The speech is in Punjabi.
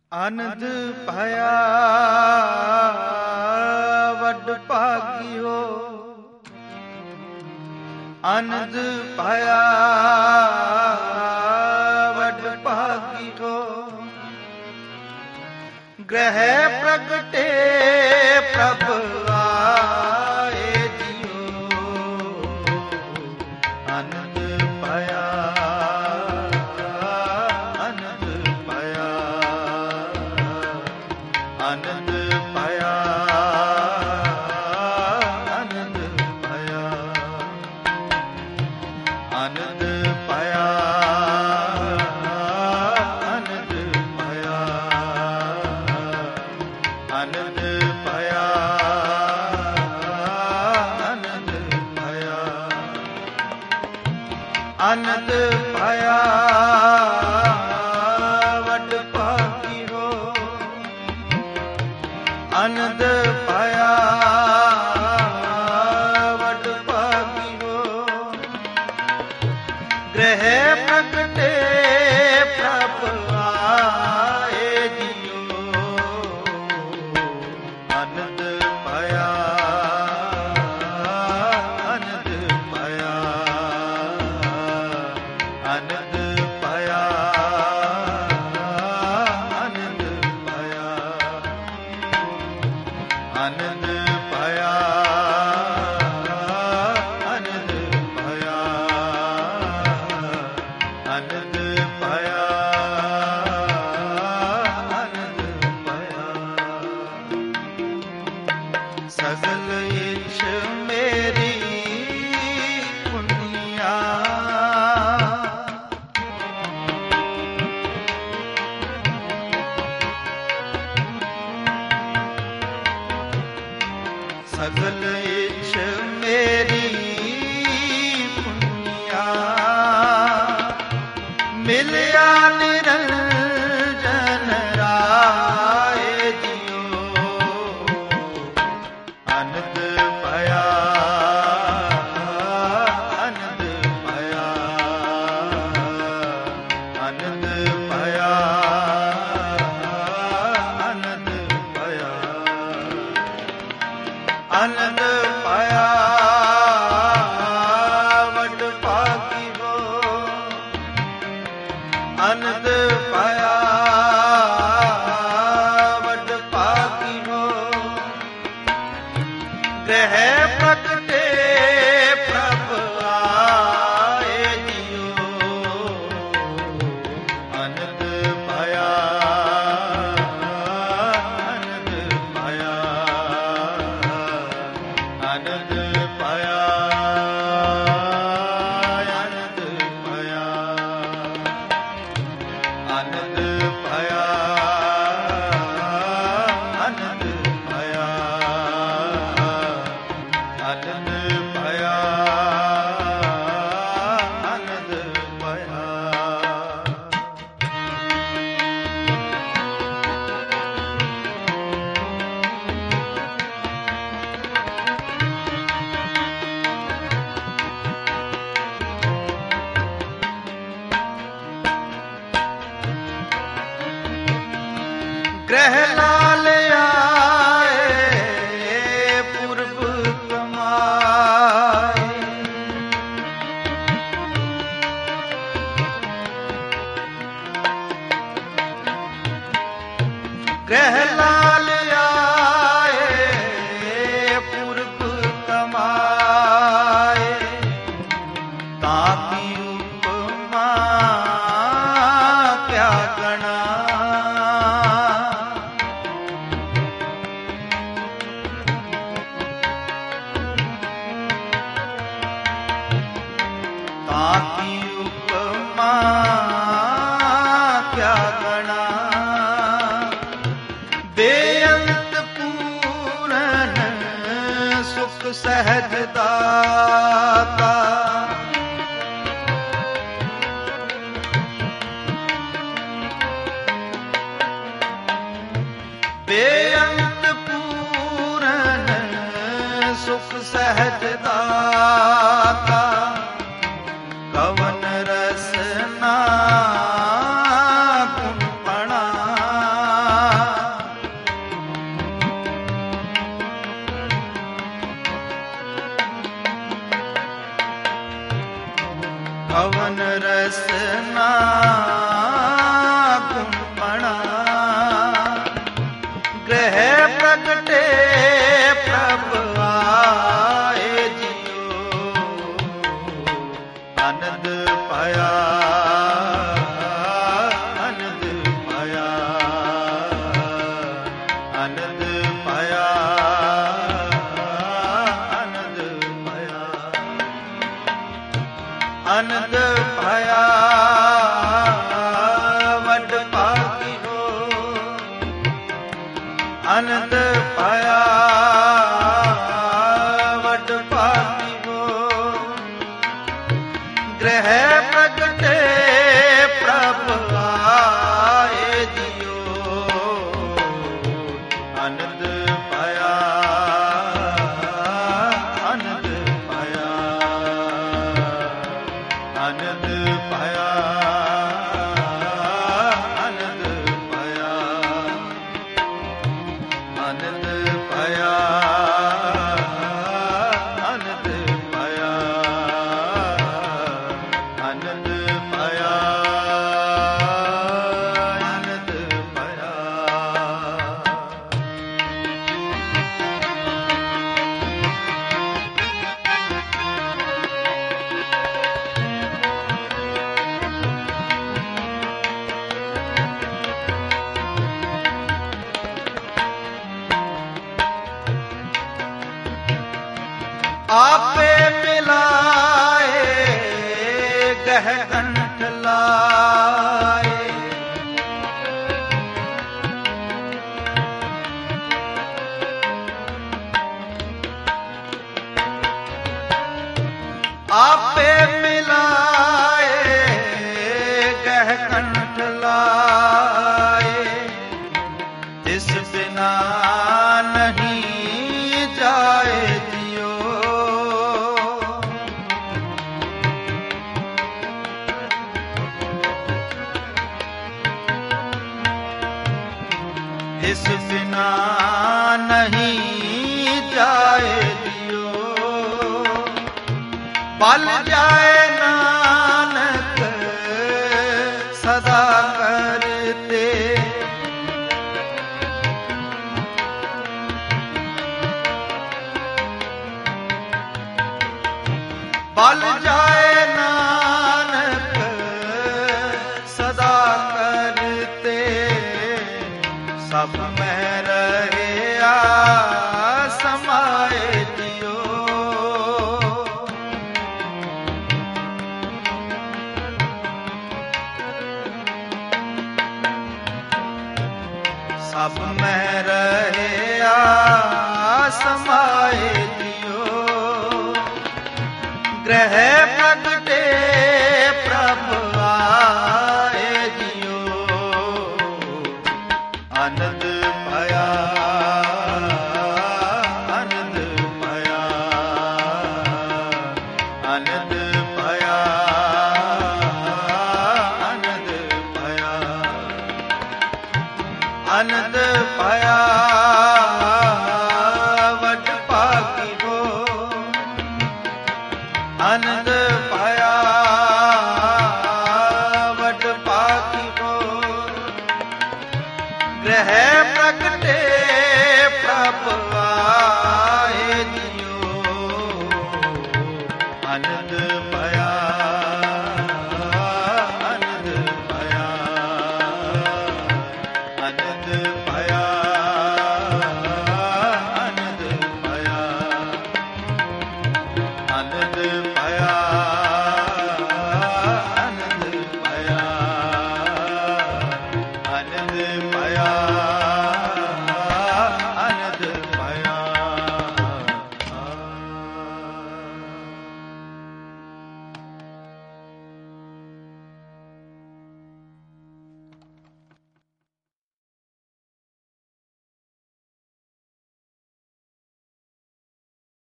ਆਨੰਦ ਪਾਇਆ ਵੱਡ ਭਾਗਿਓ, ਆਨੰਦ ਪਾਇਆ ਵੱਡ ਭਾਗਿਓ। ਗ੍ਰਹਿ ਪ੍ਰਗਟੇ ਪ੍ਰਭ ਆਏ ਜੀਓ, ਆਨੰਦ ਪਾਇਆ ਆਨੰਦ ਪਾਇਆ ਆਨੰਦ ਪਾਇਆ ਆਨੰਦ ਪਾਇਆ ਆਨੰਦ ਪਾਇਆ ਆਨੰਦ ਪਾਇਆ ਆਨੰਦ ਪਾਇਆ ਆਨੰਦ ਪਾਇਆ ਆਨੰਦ ਪਾਇਆ ਵੱਡ ਭਾਗਿਓ, ਆਨੰਦ ਪਾਇਆ ਵੱਡ ਭਾਗਿਓ। ਗ੍ਰਹਿ ਪ੍ਰਗਟੇ ਪ੍ਰਭ ਆਏ ਜੀਓ, ਆਨੰਦ ਪਾਇਆ ਆਨੰਦ ਪਾਇਆ ਆਨੰਦ ਪਾਇਆ ਆਨੰਦ ਪਾਇਆ ਆਨੰਦ ਪਾਇਆ ਆਨੰਦ ਪਾਇਆ ਆਨੰਦ ਪਾਇਆ ਆਨੰਦ ਪਾਇਆ। ਸਗਲ ਇੱਛ ਮੇਰੀ ਪੁੰਨੀਆ, ਸਗਲ ਇੱਛ ਮੇਰੀ ਪੁੰਨੀਆ। ਮਿਲਿਆ ਨਿਰੰਜਨ ਰਾਏ ਜੀਓ, ਆਨੰਦ ਪਾਇਆ ਆਨੰਦ ਪਾਇਆ ਆਨੰਦ ਪਾਇਆ ਆਨੰਦ ਪਾਇਆ ਆਨੰਦ ਪਾਇਆ ਵੱਡ ਭਾਗਿਓ, ਆਨੰਦ ਪਾਇਆ ਵੱਡ ਭਾਗਿਓ। ਗ੍ਰਹਿ ਪ੍ਰਗਟੇ ਪ੍ਰਭ ਆਏ ਜੀਓ, ਆਨੰਦ ਪਾਇਆ ਆਨੰਦ ਪਾਇਆ ਆਨੰਦ ਪਾਇਆ ਆਨੰਦ ਪਾਇਆ ਆਨੰਦ ਪਾਇਆ ਆਨੰਦ ਪਾਇਆ ਆਨੰਦ ਪਾਇਆ ਆਨੰਦ ਪਾਇਆ। ਗ੍ਰਹਿ ਲਾਲ ਆਏ ਪੁਰਬ ਕਮਾਏ, ਗ੍ਰਹਿ ਲਾਲ ਆਏ ਪੁਰਬ ਕਮਾਏ। ਤਾਂ ਕੀ ਉਪਮਾ ਕਿਆ ਗਣਾ, ਤਾਂ ਕੀ ਉਪਮਾ ਕਿਆ ਗਣਾ। ਬੇਅੰਤ ਪੂਰਨ ਸੁਖ ਸਹਿਜ ਦਾਤਾ, ਬੇਅੰਤ ਪੂਰਨ ਸੁਖ ਸਹਿਜ ਦਾਤਾ। ਕਵਨ ਰਸਨਾ ਕਵਨ ਰਸਨਾ ਗੁੰਪਣਾ ਗ੍ਰਹਿ ਪ੍ਰਗਟੇ ਪ੍ਰਭ ਆਏ ਜਿਉ ਆਨੰਦ ਪਾਇਆ ਆਨੰਦ ਪਾਇਆ ਆਨੰਦ ਪਾਇਆ ਆਨੰਦ ਪਾਇਆ ਆਨੰਦ ਪਾਇਆ ਵੱਡ ਭਾਗੀ ਹੋ ਆਨੰਦ ਪਾਇਆ ਵੱਡ ਭਾਗੀ ਹੋ ਗ੍ਰਹਿ ਪ੍ਰਗਟੇ ਪ੍ਰਭ ਆਏ ਜਿਉ ਆਨੰਦ ਪਾਇਆ ਆਨੰਦ ਪਾਇਆ ਆਨੰਦ ਪਾਇਆ ਆਨੰਦ ਪਾਇਆ ਆਨੰਦ ਪਾਇਆ ਆਨੰਦ ਪਾਇਆ ਆਨੰਦ ਪਾਇਆ ਆਨੰਦ ਪਾਇਆ ਆਪੇ ਮਿਲਾਏ ਗਹਿ ਕੰਠ ਲਾਏ ਆਪੇ ਮਿਲਾਏ ਗਹਿ ਕੰਠ ਲਾਏ ਤਿਸ ਬਿਨਾ ਨਹੀਂ ਜਾਏ ਜਿਉ ਇਸ ਬਿਨਾ ਨਹੀਂ ਜਾਏ ਜਿਉ ਬਲ ਜਾਏ ਨਾਨਕ ਸਦਾ ਕਰਤੇ ਬਲ ਜਾਏ ਨਾਨਕ ਸਦਾ ਕਰਤੇ ਸਭ ਮਹਿ ਰਹਿਆ ਸਮਾਏ ਜਿਉ ਸਭ ਮਹਿ ਰਹਿਆ ਸਮਾਏ ਜਿਉ ਗ੍ਰਹਿ ਪ੍ਰਗਟੇ ਪ੍ਰਭ ਆਏ ਜਿਉ ਆਨੰਦ ਪਾਇਆ ਆਨੰਦ ਪਾਇਆ ਆਨੰਦ ਪਾਇਆ ਆਨੰਦ ਪਾਇਆ ਆਨੰਦ ਪਾਇਆ ਵੱਡ ਭਾਗੀ ਹੋ ਆਨੰਦ ਪਾਇਆ ਵੱਡ ਭਾਗੀ ਹੋ ਗ੍ਰਹਿ ਪ੍ਰਗਟੇ ਪ੍ਰਭ ਆਏ ਜਿਉ ਆਨੰਦ ਪਾਇਆ ਆਨੰਦ ਪਾਇਆ ਆਨੰਦ ਪਾਇਆ ਆਨੰਦ ਪਾਇਆ ਆਨੰਦ ਪਾਇਆ